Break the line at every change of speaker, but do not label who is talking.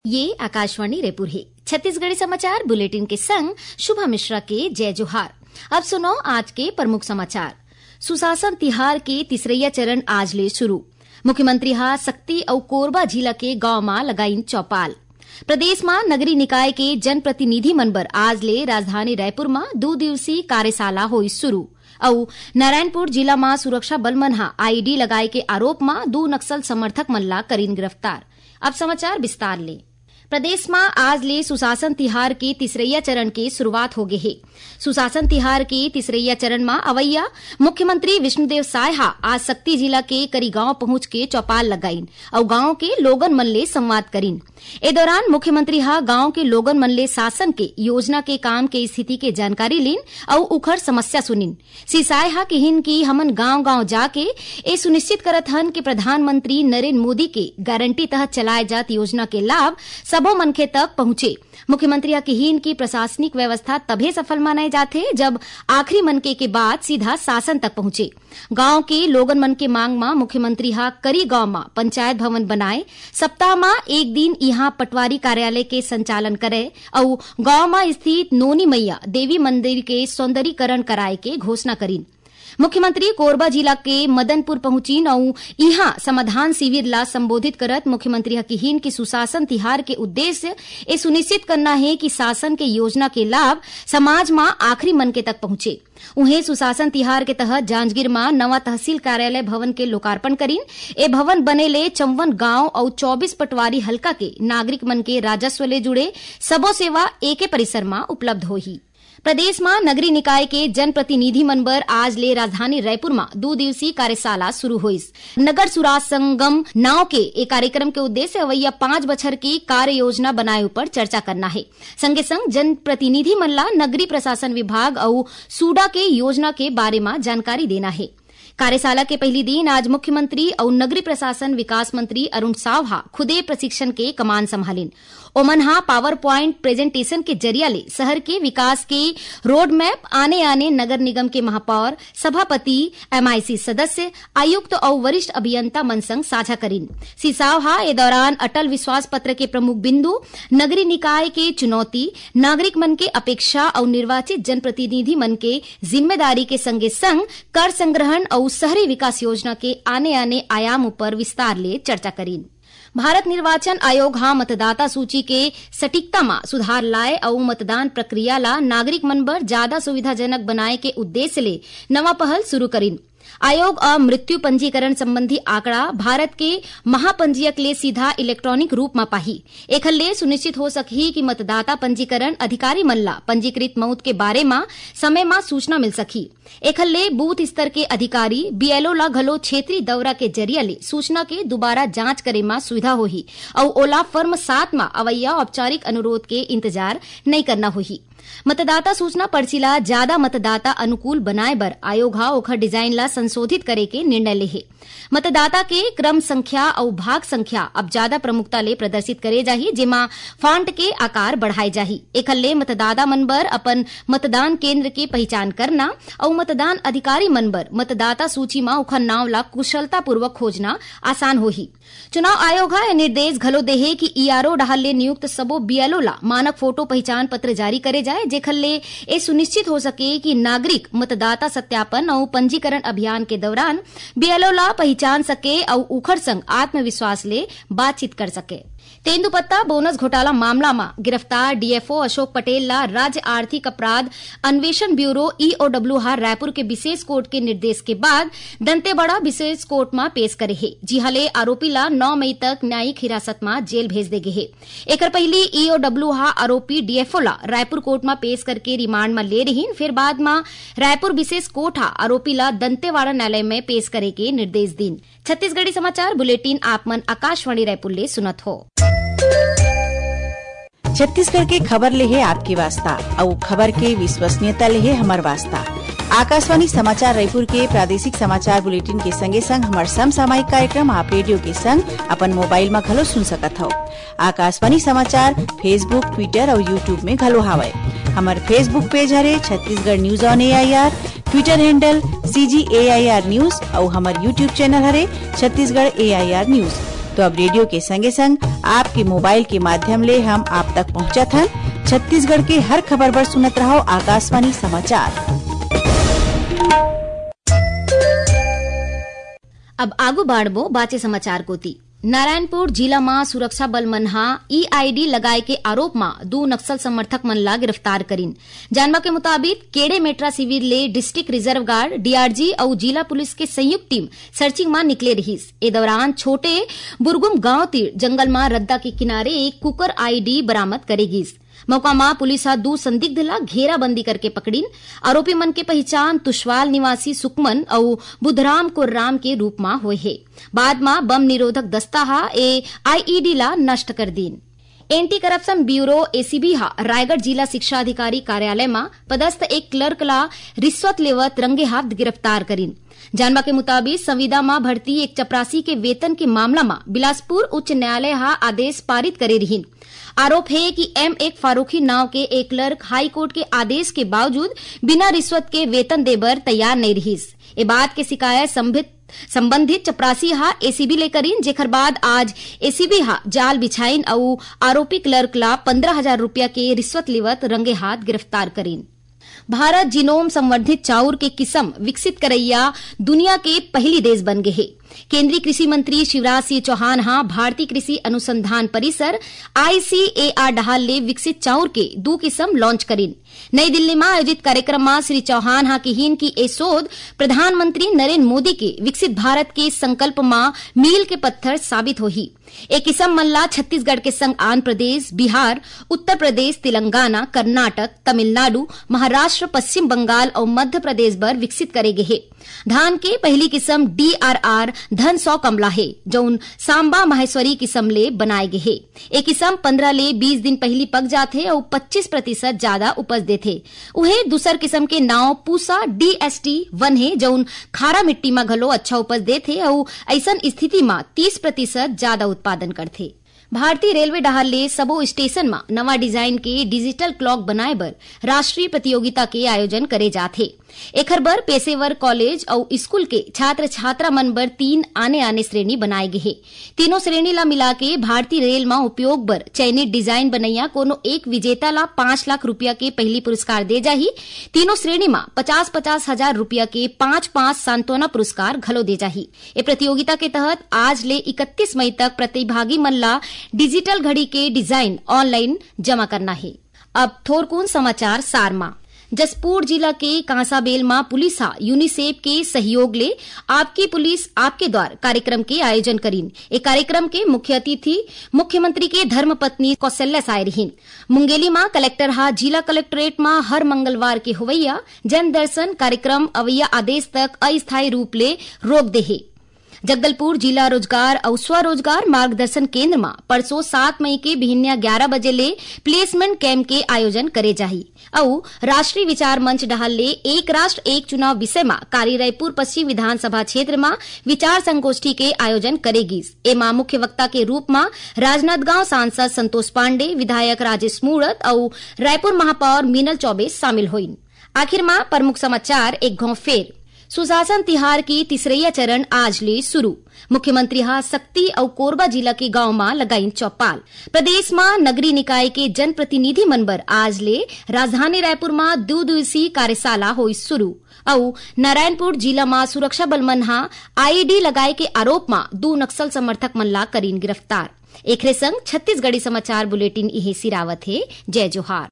ये आकाशवाणी रायपुर है। छत्तीसगढ़ी समाचार बुलेटिन के संग शुभा मिश्रा के जय जोहार। अब सुनो आज के प्रमुख समाचार। सुशासन तिहार के तीसरैया चरण आज ले शुरू। मुख्यमंत्री हा सक्ति और कोरबा जिला के गांव में लगाइन चौपाल। प्रदेश में नगरीय निकाय के जनप्रतिनिधि मन बर आज ले राजधानी रायपुर में 2 दिवसीय कार्यशाला होई शुरू। और नारायणपुर जिला में सुरक्षा बल मन हा आईडी लगाए के आरोप में 2 नक्सल समर्थक मन ला करीन गिरफ्तार। अब समाचार विस्तार ले। प्रदेश में आज ले सुशासन तिहार के तीसरैया चरण के शुरुआत हो गए है। सुशासन तिहार के तीसरैया चरण में अवैया मुख्यमंत्री विष्णुदेव साय हा आज सक्ति जिला के करी गांव पहुंच के चौपाल लगाइन और गांव के लोगन मन ले संवाद करीन। ए दौरान मुख्यमंत्री हा गांव के लोगन मन ले शासन के योजना के काम के स्थिति के जानकारी लीन और उखड़ समस्या सुनिन। श्री साय हा कहिन कि हमन गांव गांव जाके ए सुनिश्चित करत हन कि प्रधानमंत्री नरेंद्र मोदी के गारंटी तहत चलाए जात योजना के लाभ सबो मनखे तक पहुंचे। मुख्यमंत्री कहिन की प्रशासनिक व्यवस्था तभे सफल माने जाथे जब आखिरी मनके के बाद सीधा शासन तक पहुंचे। गांव के लोगन मन के मांग में मुख्यमंत्री हा करी गांव में पंचायत भवन बनाए, सप्ताह में एक दिन यहाँ पटवारी कार्यालय के संचालन करे और गांव में स्थित नोनी मैया देवी मंदिर के सौंदर्यीकरण कराए के घोषणा करीन। मुख्यमंत्री कोरबा जिला के मदनपुर पहुंचीन और यहाँ समाधान शिविर ला संबोधित करत मुख्यमंत्री कहिन कि सुशासन तिहार के उद्देश्य ये सुनिश्चित करना है कि शासन के योजना के लाभ समाज में आखिरी मनके तक पहुंचे। उन्हें सुशासन तिहार के तहत जांजगीर में नवा तहसील कार्यालय भवन के लोकार्पण करीन। ए भवन बने ले 54 गांव और 24 पटवारी हल्का के नागरिक मन के राजस्व ले जुड़े सबो सेवा एके परिसर में उपलब्ध होही। प्रदेश में नगरीय निकाय के जनप्रतिनिधि मन बर आज ले राजधानी रायपुर में 2 दिवसीय कार्यशाला शुरू होइस। नगर सुराज संगम नाव के एक कार्यक्रम के उद्देश्य अवैया 5 बछर की कार्य योजना बनाए ऊपर चर्चा करना है। संगे संग जनप्रतिनिधि मन ला नगरीय प्रशासन विभाग और सूडा के योजना के बारे में जानकारी देना है। कार्यशाला के पहली दिन आज मुख्यमंत्री और नगरीय प्रशासन विकास मंत्री अरुण साव हा खुदे प्रशिक्षण के कमान संभालिन। ओमन हा पावर प्वाइंट प्रेजेंटेशन के जरिया ले शहर के विकास के रोड मैप आने नगर निगम के महापौर, सभापति, MIC सदस्य, आयुक्त और वरिष्ठ अभियंता मन संग साझा करीन। श्री साव हा ए दौरान अटल विश्वास पत्र के प्रमुख बिंदु, नगरीय निकाय के चुनौती, नागरिक मन के अपेक्षा और निर्वाचित जनप्रतिनिधि मन के जिम्मेदारी के संगे संग कर संग्रहण और शहरी विकास योजना के आने आयाम पर विस्तार ले चर्चा करीन। भारत निर्वाचन आयोग हा मतदाता सूची के सटीकता में सुधार लाए और मतदान प्रक्रिया ला नागरिक मन बर ज्यादा सुविधाजनक बनाए के उद्देश्य ले नवा पहल शुरू करीन। आयोग मृत्यु पंजीकरण संबंधी आंकड़ा भारत के महापंजीयक ले सीधा इलेक्ट्रॉनिक रूप में पाही। एखल ले सुनिश्चित हो सकही कि मतदाता पंजीकरण अधिकारी मन ला पंजीकृत मौत के बारे में समय में सूचना मिल सकी। एखल ले बूथ स्तर के अधिकारी BLO ला घलो क्षेत्रीय दौरा के जरिया ले सूचना के दोबारा जांच करे में सुविधा होही और ओला फर्म 7 में अवैया औपचारिक अनुरोध के इंतजार नहीं करना होही। मतदाता सूचना पर्ची ला ज्यादा मतदाता अनुकूल बनाए बर आयोग हा ओखर डिजाइन ला संशोधित करे के निर्णय ले है। मतदाता के क्रम संख्या और भाग संख्या अब ज्यादा प्रमुखता ले प्रदर्शित करे जाही, जेमा फॉन्ट के आकार बढ़ाए जाही। एखल ले मतदाता मन बर अपन मतदान केंद्र के पहचान करना और मतदान अधिकारी मन बर मतदाता सूची में ओखर नाव ला कुशलता पूर्वक खोजना आसान होही। चुनाव आयोग हा निर्देश घलो देहे कि ERO डाहल ले नियुक्त सबो BLO ला मानक फोटो पहचान पत्र जारी करे जाए, जेखल ले ए सुनिश्चित हो सके कि नागरिक मतदाता सत्यापन और पंजीकरण अभियान के दौरान BLO ला पहचान सके और उखड़ संग आत्मविश्वास ले बातचीत कर सके। तेंदुपत्ता बोनस घोटाला मामला में गिरफ्तार DFO अशोक पटेल ला राज्य आर्थिक अपराध अन्वेषण ब्यूरो EOW हार रायपुर के विशेष कोर्ट के निर्देश के बाद दंतेवाड़ा विशेष कोर्ट में पेश करे है। जिहाले आरोपी ला 9 मई तक न्यायिक हिरासत में जेल भेज दे गए है। एकर पहली EOW हा आरोपी DFO ला रायपुर कोर्ट में पेश करके रिमांड में ले रही, फिर बाद में रायपुर विशेष कोर्ट हा आरोपी ला दंतेवाड़ा न्यायालय में पेश करे के निर्देश दिन। छत्तीसगढ़ी समाचार बुलेटिन आप मन आकाशवाणी रायपुर ले सुनत हो।
छत्तीसगढ़ के खबर ले है आपके वास्ता और खबर के विश्वसनीयता ले है हमार वास्ता। आकाशवाणी समाचार रायपुर के प्रादेशिक समाचार बुलेटिन के संगे संग हमार समसामयिक कार्यक्रम आप रेडियो के संग अपन मोबाइल में घलो सुन सकत हो। आकाशवाणी समाचार फेसबुक, ट्विटर और यूट्यूब में घलो हावय। हमार फेसबुक पेज हरे Chhattisgarh news on AIR, Twitter handle CGAIR news और हमार यूट्यूब चैनल हरे छत्तीसगढ़ AIR न्यूज। तो अब रेडियो के संगे संग आपके मोबाइल के माध्यम ले हम आप तक पहुँचत हन। छत्तीसगढ़ के हर खबर पर सुनत रहो आकाशवाणी समाचार।
अब आगू बाढ़बो बाचे समाचार कोती। नारायणपुर जिला में सुरक्षा बल मन हा ईआईडी लगाए के आरोप में 2 नक्सल समर्थक मन ला गिरफ्तार करीन। जानवा के मुताबिक केड़े मेट्रा शिविर ले डिस्ट्रिक्ट रिजर्व गार्ड, डीआरजी और जिला पुलिस के संयुक्त टीम सर्चिंग में निकले रहीस। ए दौरान छोटे बुरगुम गांव तीर जंगल में रद्दा के किनारे एक कुकर आईडी बरामद करेगीस। मौका में पुलिस 2 संदिग्ध ला घेराबंदी करके पकड़ीन। आरोपी मन के पहचान तुषवाल निवासी सुकमन और बुधराम कुर्राम के रूप में हुए है। बाद में बम निरोधक दस्ता ए आईईडी ला नष्ट कर दीन। Anti corruption bureau ACB Raigarh जिला शिक्षा अधिकारी कार्यालय में पदस्थ एक क्लर्क ला रिश्वत लेवत रंगे हाथ गिरफ्तार करीन। जानवा के मुताबिक संविदा में भर्ती एक चपरासी के वेतन के मामला में बिलासपुर उच्च न्यायालय आदेश पारित करे रहीन। आरोप है कि M1 फारूकी नाव के एक क्लर्क हाई कोर्ट के आदेश के बावजूद बिना रिश्वत के वेतन देबर तैयार नहीं रहीस। ए बात के शिकायत संबंधित चपरासी एसीबी लेकरीन, जेकर बाद आज एसीबी जाल बिछाइन और आरोपी क्लर्क ला 15,000 रुपया के रिश्वत लेवत रंगे हाथ गिरफ्तार करीन। भारत जीनोम संवर्धित चाउर के किस्म विकसित करैया दुनिया के पहली देश बन गए है। केंद्रीय कृषि मंत्री शिवराज सिंह चौहान भारतीय कृषि अनुसंधान परिसर ICAR डहाल ले विकसित चाउर के 2 किस्म लॉन्च करीन। नई दिल्ली में आयोजित कार्यक्रम में श्री चौहान कहीन की ए शोध प्रधानमंत्री नरेंद्र मोदी के विकसित भारत के संकल्प में मील के पत्थर साबित होही। एक किस्म मल्ला छत्तीसगढ़ के संग आंध्र प्रदेश, बिहार, उत्तर प्रदेश, तेलंगाना, कर्नाटक, तमिलनाडु, महाराष्ट्र, पश्चिम बंगाल और मध्य प्रदेश पर विकसित करे गए है। धान के पहली किस्म DRR धन 100 कमला है, जौन सांबा माहेश्वरी किस्म ले बनाए गए है। एक किस्म 15 ले 20 दिन पहली पक जाते और 25% ज्यादा उपज देते। उहे दूसर किस्म के नाव पूसा DST1 है, जौन खारा मिट्टी में घलो अच्छा उपज देते और ऐसन स्थिति में 30% ज्यादा उत्पादन करते। भारतीय रेलवे डहाल ले सबो स्टेशन में नवा डिजाइन के डिजिटल क्लॉक बनाए बर राष्ट्रीय प्रतियोगिता के आयोजन करे जाथे। एखर बर पेशेवर कॉलेज और स्कूल के छात्र छात्रा मन बर 3 आने श्रेणी बनाए गए है। तीनों श्रेणी ला मिला के भारतीय रेल में उपयोग बर चयनित डिजाइन बनैया कोनो एक विजेता ला 5 लाख रुपया के पहली पुरस्कार दे जाही। तीनों श्रेणी में 50-50 हजार रुपया के 5-5 सांत्वना पुरस्कार घलो दे जाही। ए प्रतियोगिता के तहत आज ले 31 मई तक प्रतिभागी मन ला डिजिटल घड़ी के डिजाइन ऑनलाइन जमा करना है। अब थोरकुन समाचार सारमा। जसपुर जिला के कांसाबेल में पुलिस यूनिसेफ के सहयोग ले आपकी पुलिस आपके द्वार कार्यक्रम के आयोजन करीन। एक कार्यक्रम के मुख्य अतिथि मुख्यमंत्री के धर्मपत्नी कौशल्या साय रहीन। मुंगेली में कलेक्टर जिला कलेक्ट्रेट में हर मंगलवार के होवैया जन दर्शन कार्यक्रम अवैया आदेश तक अस्थायी रूप ले रोक दे है। जगदलपुर जिला रोजगार और स्वरोजगार मार्गदर्शन केंद्र में परसों 7 मई के भिन्या 11 बजे ले प्लेसमेंट कैंप के आयोजन करे जाही और राष्ट्रीय विचार मंच डहाल ले एक राष्ट्र एक चुनाव विषय में कारी रायपुर पश्चिम विधानसभा क्षेत्र में विचार संगोष्ठी के आयोजन करेगी। एमा मुख्य वक्ता के रूप में राजनांदगांव सांसद संतोष पांडे, विधायक राजेश मूणत और रायपुर महापौर मीनल चौबे शामिल हुईन। आखिर में प्रमुख समाचार एक घाव फेर। सुशासन तिहार की तीसरैया चरण आज ले शुरू। मुख्यमंत्री सक्ती और कोरबा जिला के गांव में लगाइन चौपाल। प्रदेश में नगरीय निकाय के जनप्रतिनिधि मनबर आज ले राजधानी रायपुर में 2 दिवसीय कार्यशाला हुई शुरू और नारायणपुर जिला में सुरक्षा बल मन आईडी लगाए के आरोप में 2 नक्सल समर्थक मन ला करीन गिरफ्तार। एकरे संग छत्तीसगढ़ी समाचार बुलेटिन इहे सिरावत है। जय जोहार।